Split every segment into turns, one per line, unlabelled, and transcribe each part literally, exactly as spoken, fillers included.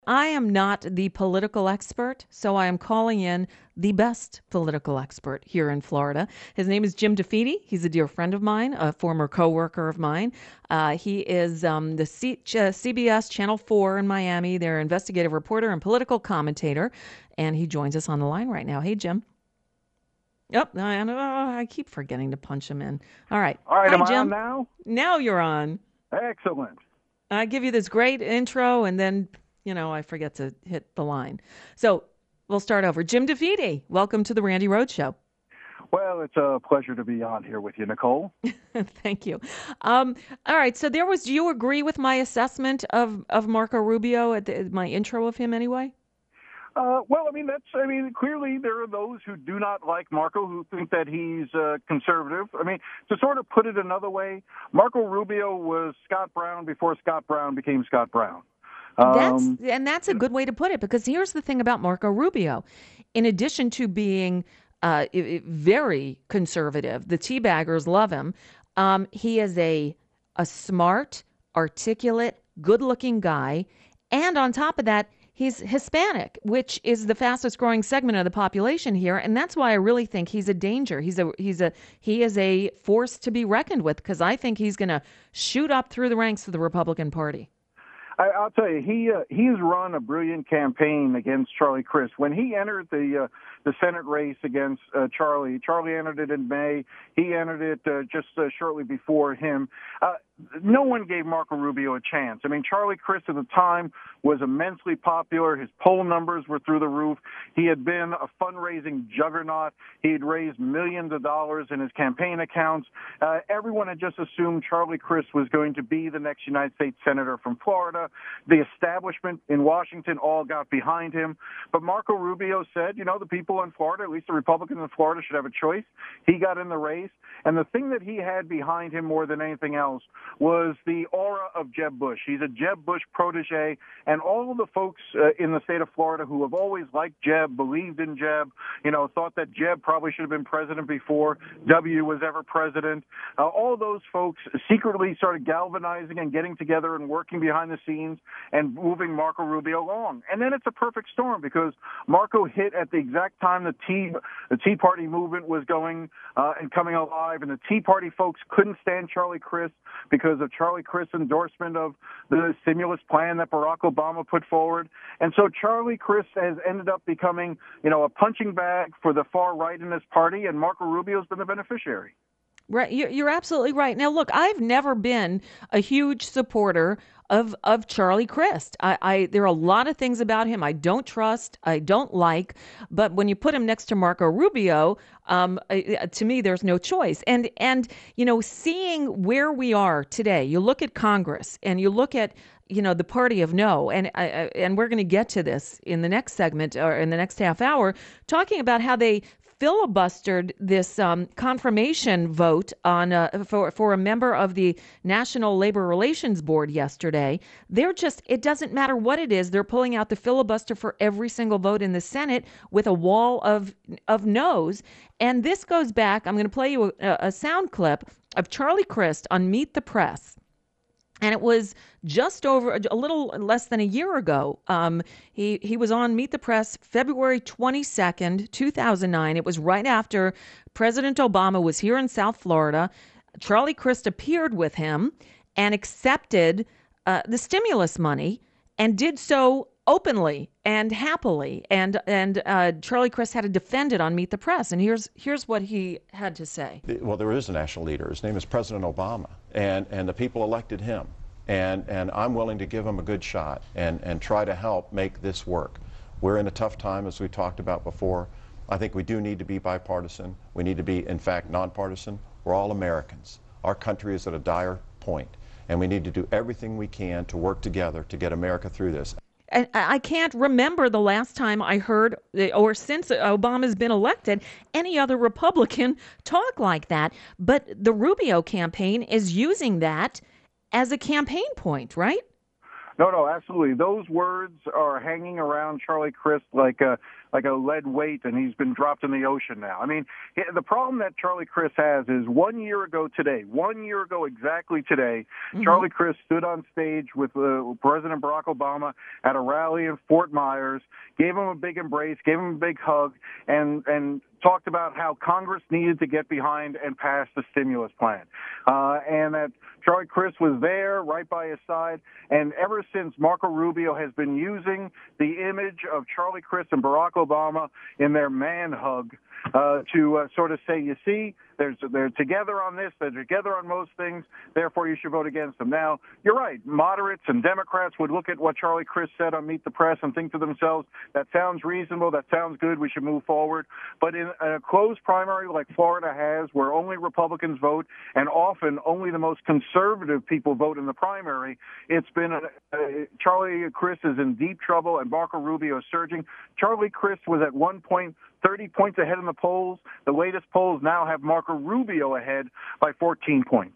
I am not the political expert, so I am calling in the best political expert here in Florida. His name is Jim DeFede. He's a dear friend of mine, a former coworker of mine. Uh, he is um, the C- uh, C B S Channel four in Miami, their investigative reporter and political commentator, and he joins us on the line right now. Hey, Jim. Yep, I, I, I keep forgetting to punch him in. All right.
All right,
Hi,
am I on
Jim.
now?
Now you're on.
Excellent.
I give you this great intro, and then, you know, I forget to hit the line. So we'll start over. Jim DeFede, welcome to the Randy Rhoads Show.
Well, it's a pleasure to be on here with you, Nicole.
Thank you. Um, all right. So there was. Do you agree with my assessment of of Marco Rubio at the, my intro of him, anyway?
Uh, well, I mean, that's, I mean, clearly there are those who do not like Marco, who think that he's uh, conservative. I mean, to sort of put it another way, Marco Rubio was Scott Brown before Scott Brown became Scott Brown.
That's
Um,
and that's a good way to put it, because here's the thing about Marco Rubio. In addition to being uh, i- i- very conservative, the teabaggers love him. Um, he is a a smart, articulate, good-looking guy, and on top of that, he's Hispanic, which is the fastest growing segment of the population here, and that's why I really think he's a danger. He's a he's a he is a force to be reckoned with, because I think he's going to shoot up through the ranks of the Republican Party.
I, I'll tell you, he uh, he's run a brilliant campaign against Charlie Crist. When he entered the uh, the Senate race against uh, Charlie, Charlie entered it in May. He entered it uh, just uh, shortly before him. Uh, no one gave Marco Rubio a chance. I mean, Charlie Crist at the time was immensely popular. His poll numbers were through the roof. He had been a fundraising juggernaut. He had raised millions of dollars in his campaign accounts. Uh, everyone had just assumed Charlie Crist was going to be the next United States Senator from Florida. The establishment in Washington all got behind him. But Marco Rubio said, you know, the people in Florida, at least the Republicans in Florida, should have a choice. He got in the race. And the thing that he had behind him more than anything else was the aura of Jeb Bush. He's a Jeb Bush protege, and all of the folks uh, in the state of Florida who have always liked Jeb, believed in Jeb, you know, thought that Jeb probably should have been president before W was ever president. Uh, all those folks secretly started galvanizing and getting together and working behind the scenes and moving Marco Rubio along. And then it's a perfect storm, because Marco hit at the exact time the Tea, the Tea Party movement was going uh, and coming alive, and the Tea Party folks couldn't stand Charlie Crist because of Charlie Crist's endorsement of the stimulus plan that Barack Obama put forward. And so Charlie Crist has ended up becoming, you know, a punching bag for the far right in this party, and Marco Rubio's been the beneficiary.
Right, you're, you're absolutely right. Now, look, I've never been a huge supporter of of Charlie Crist. I, I there are a lot of things about him I don't trust, I don't like, but when you put him next to Marco Rubio, um, uh, to me, there's no choice. And and you know, seeing where we are today, you look at Congress and you look at, you know, the party of no, and I, I- and we're going to get to this in the next segment or in the next half hour, talking about how they filibustered this um, confirmation vote on uh, for for a member of the National Labor Relations Board yesterday. They're just, it doesn't matter what it is, they're pulling out the filibuster for every single vote in the Senate with a wall of of no's. And this goes back. I'm going to play you a, a sound clip of Charlie Crist on Meet the Press. And it was just over a little less than a year ago. Um, he he was on Meet the Press February twenty-second, two thousand nine. It was right after President Obama was here in South Florida. Charlie Crist appeared with him and accepted uh, the stimulus money, and did so openly and happily. And and uh, Charlie Crist had to defend it on Meet the Press. And here's here's what he had to say.
Well, there is a national leader. His name is President Obama, and, and the people elected him. And, and I'm willing to give him a good shot and, and try to help make this work. We're in a tough time, as we talked about before. I think we do need to be bipartisan. We need to be, in fact, nonpartisan. We're all Americans. Our country is at a dire point, and we need to do everything we can to work together to get America through this.
And I can't remember the last time I heard, or since Obama's been elected, any other Republican talk like that. But the Rubio campaign is using that as a campaign point, right?
No, no, absolutely. Those words are hanging around Charlie Crist like a like a lead weight, and he's been dropped in the ocean now. I mean, the problem that Charlie Crist has is one year ago today, one year ago exactly today, mm-hmm. Charlie Crist stood on stage with uh, President Barack Obama at a rally in Fort Myers, gave him a big embrace, gave him a big hug, and and talked about how Congress needed to get behind and pass the stimulus plan, uh, and that Charlie Crist was there right by his side. And ever since, Marco Rubio has been using the image of Charlie Crist and Barack Obama in their man hug uh, to uh, sort of say, you see, there's, they're together on this, they're together on most things, therefore you should vote against them. Now, you're right, moderates and Democrats would look at what Charlie Crist said on Meet the Press and think to themselves, that sounds reasonable, that sounds good, we should move forward. But in a closed primary like Florida has, where only Republicans vote and often only the most conservative people vote in the primary, it's been a, a, Charlie Crist is in deep trouble and Marco Rubio is surging. Charlie Crist was at one point thirty points ahead in the polls. The latest polls now have Marco Rubio ahead by fourteen points.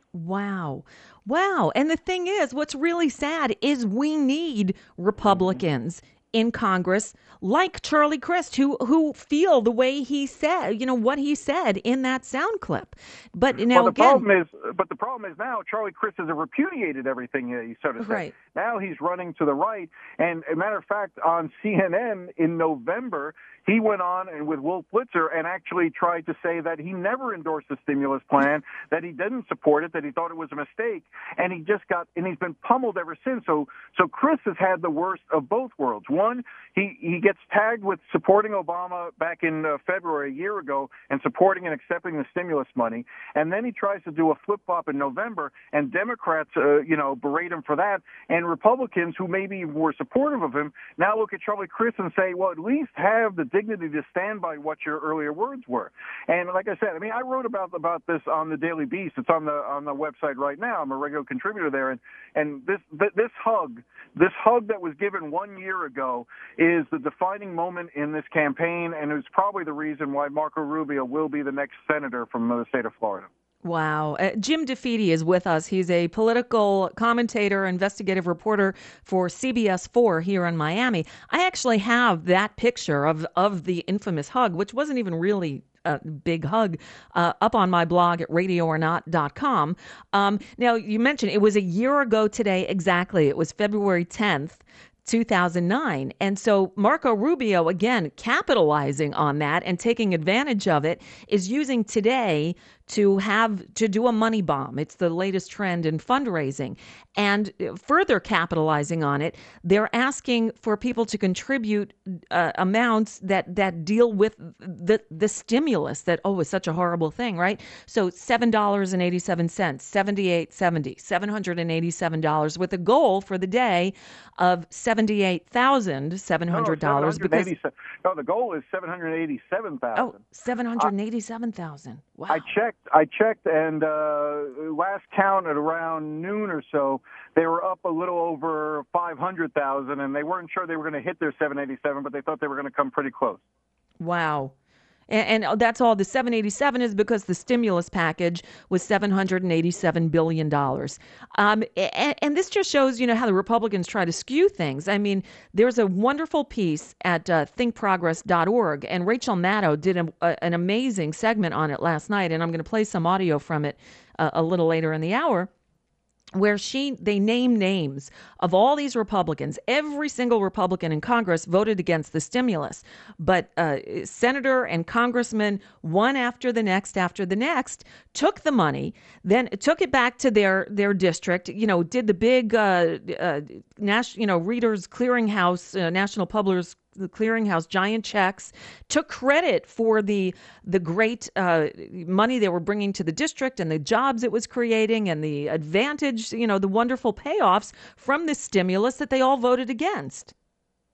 Wow. Wow. And the thing is, what's really sad is we need Republicans mm-hmm. in Congress like Charlie Crist, who who feel the way he said, you know, what he said in that sound clip. But now
well, the
again,
problem is, but the problem is now Charlie Crist has repudiated everything he sort of said.
Right.
Now he's running to the right. And a matter of fact, on C N N in November, he went on and with Wolf Blitzer and actually tried to say that he never endorsed the stimulus plan, that he didn't support it, that he thought it was a mistake, and he just got and he's been pummeled ever since. So, so Crist has had the worst of both worlds. One, he he gets tagged with supporting Obama back in uh, February a year ago and supporting and accepting the stimulus money, and then he tries to do a flip flop in November, and Democrats, uh, you know, berate him for that, and Republicans who maybe were supportive of him now look at Charlie Crist and say, well, at least have the dignity to stand by what your earlier words were. And like I said, I mean, I wrote about about this on the Daily Beast. It's on the on the website right now. I'm a regular contributor there, and and this this hug, this hug that was given one year ago is the defining moment in this campaign, and it's probably the reason why Marco Rubio will be the next senator from the state of Florida.
Wow. Uh, Jim DeFede is with us. He's a political commentator, investigative reporter for C B S four here in Miami. I actually have that picture of, of the infamous hug, which wasn't even really a big hug, uh, up on my blog at radio or not dot com. Um, now, you mentioned it was a year ago today exactly. It was February tenth. two thousand nine. And so Marco Rubio, again, capitalizing on that and taking advantage of it, is using today to have to do a money bomb. It's the latest trend in fundraising. And further capitalizing on it, they're asking for people to contribute uh, amounts that, that deal with the, the stimulus that, oh, is such a horrible thing, right? So seven dollars and eighty-seven cents, seventy-eight seventy, seven hundred eighty-seven dollars with a goal for the day of seventy-eight thousand seven hundred dollars.
No, because no, the goal is seven hundred eighty-seven thousand dollars.
Oh, seven hundred eighty-seven thousand dollars. Wow.
I checked, I checked, and uh, last count at around noon or so, they were up a little over five hundred thousand dollars, and they weren't sure they were going to hit their seven eighty-seven, but they thought they were going to come pretty close.
Wow. And, and that's all. The seven eighty-seven is because the stimulus package was seven hundred eighty-seven billion dollars. Um, and, and this just shows, you know, how the Republicans try to skew things. I mean, there's a wonderful piece at uh, think progress dot org, and Rachel Maddow did a, a, an amazing segment on it last night, and I'm going to play some audio from it uh, a little later in the hour, where she they name names of all these Republicans. Every single Republican in Congress voted against the stimulus, but uh, senator and congressman, one after the next after the next, took the money, then took it back to their their district. You know, did the big uh, uh, national, you know, Readers Clearinghouse, uh, National Publishers the Clearinghouse, giant checks, took credit for the the great uh, money they were bringing to the district and the jobs it was creating and the advantage, you know, the wonderful payoffs from this stimulus that they all voted against.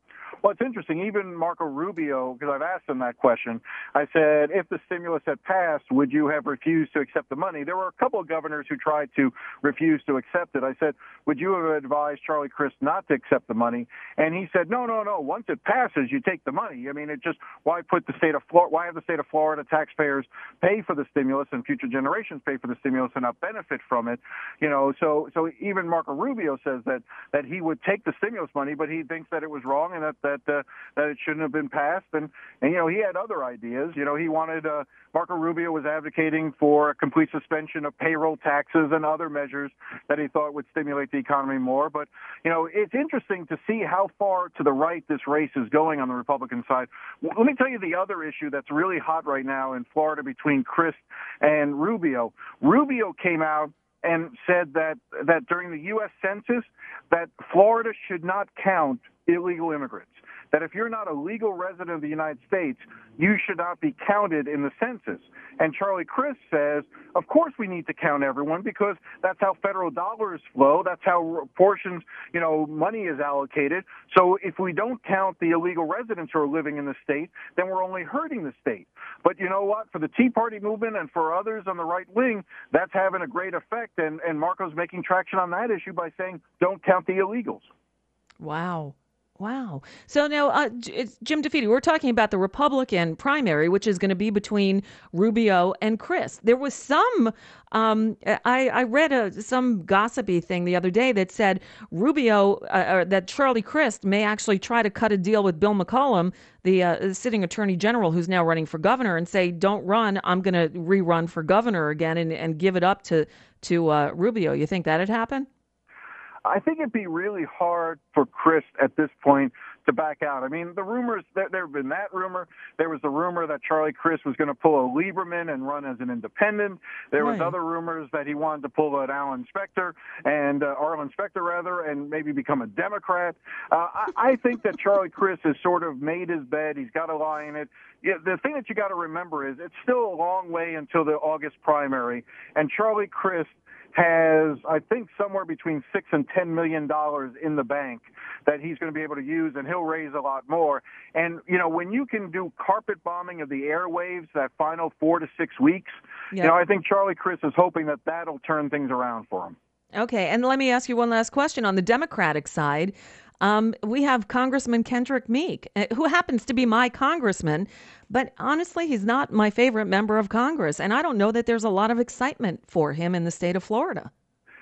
Well, it's interesting. Even Marco Rubio, because I've asked him that question, I said, if the stimulus had passed, would you have refused to accept the money? There were a couple of governors who tried to refuse to accept it. I said, would you have advised Charlie Crist not to accept the money? And he said, no, no, no. Once it passes, you take the money. I mean, it just, why put the state of Florida, why have the state of Florida taxpayers pay for the stimulus and future generations pay for the stimulus and not benefit from it? You know, so so even Marco Rubio says that that he would take the stimulus money, but he thinks that it was wrong and that that uh, that it shouldn't have been passed. And and you know, he had other ideas. You know, he wanted uh, Marco Rubio was advocating for a complete suspension of payroll taxes and other measures that he thought would stimulate the economy more. But you know, it's interesting to see how far to the right this race is going on the Republican side. Let me tell you the other issue that's really hot right now in Florida between Crist and Rubio. Rubio came out and said that that during the U S Census that Florida should not count illegal immigrants, that if you're not a legal resident of the United States, you should not be counted in the census. And Charlie Crist says, of course we need to count everyone because that's how federal dollars flow. That's how portions, you know, money is allocated. So if we don't count the illegal residents who are living in the state, then we're only hurting the state. But you know what? For the Tea Party movement and for others on the right wing, that's having a great effect. And, and Marco's making traction on that issue by saying, don't count the illegals.
Wow. Wow. So now, uh, it's Jim DeFede, we're talking about the Republican primary, which is going to be between Rubio and Crist. There was some, um, I, I read a, some gossipy thing the other day that said Rubio, uh, or that Charlie Crist may actually try to cut a deal with Bill McCollum, the uh, sitting attorney general who's now running for governor, and say, don't run, I'm going to rerun for governor again and, and give it up to, to uh, Rubio. You think that'd happen?
I think it'd be really hard for Crist at this point to back out. I mean, the rumors, there, there have been that rumor. There was the rumor that Charlie Crist was going to pull a Lieberman and run as an independent. There was
right.
other rumors that he wanted to pull an Alan Specter and uh, Arlen Specter rather, and maybe become a Democrat. Uh, I, I think that Charlie Crist has sort of made his bed. He's got to lie in it. Yeah, the thing that you got to remember is it's still a long way until the August primary, and Charlie Crist has, I think, somewhere between six and ten million dollars in the bank that he's going to be able to use, and he'll raise a lot more. And you know, when you can do carpet bombing of the airwaves that final four to six weeks, yep. you know, I think Charlie Crist is hoping that that'll turn things around for him.
Okay, and let me ask you one last question on the Democratic side. Um, we have Congressman Kendrick Meek, who happens to be my congressman, but honestly, he's not my favorite member of Congress, and I don't know that there's a lot of excitement for him in the state of Florida.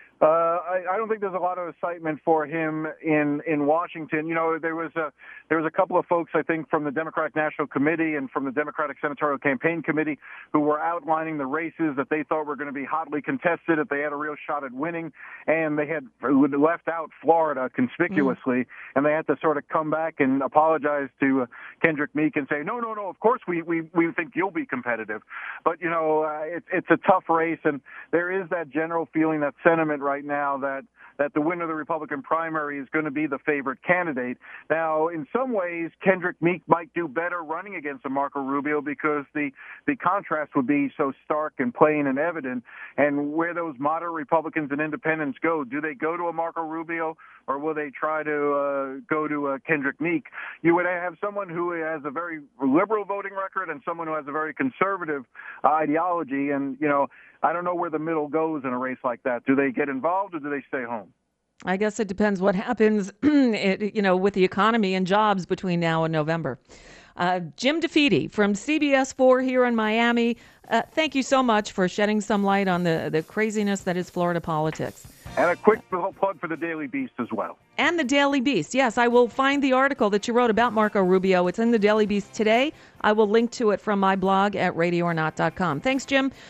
Uh, I, I don't think there's a lot of excitement for him in, in Washington. You know, there was a there was a couple of folks, I think, from the Democratic National Committee and from the Democratic Senatorial Campaign Committee who were outlining the races that they thought were going to be hotly contested, if they had a real shot at winning, and they had left out Florida conspicuously, mm. and they had to sort of come back and apologize to uh, Kendrick Meek and say, no, no, no, of course we, we, we think you'll be competitive. But, you know, uh, it, it's a tough race, and there is that general feeling, that sentiment right now that that the winner of the Republican primary is going to be the favorite candidate. Now, in some ways, Kendrick Meek might do better running against a Marco Rubio because the, the contrast would be so stark and plain and evident. And where those moderate Republicans and independents go, do they go to a Marco Rubio or will they try to uh, go to uh, Kendrick Meek? You would have someone who has a very liberal voting record and someone who has a very conservative uh, ideology. And, you know, I don't know where the middle goes in a race like that. Do they get involved or do they stay home?
I guess it depends what happens, it, you know, with the economy and jobs between now and November. Uh, Jim DeFede from C B S four here in Miami. Uh, thank you so much for shedding some light on the, the craziness that is Florida politics.
And a quick plug for the Daily Beast as well.
And the Daily Beast. Yes, I will find the article that you wrote about Marco Rubio. It's in the Daily Beast today. I will link to it from my blog at radio or not dot com. Thanks, Jim.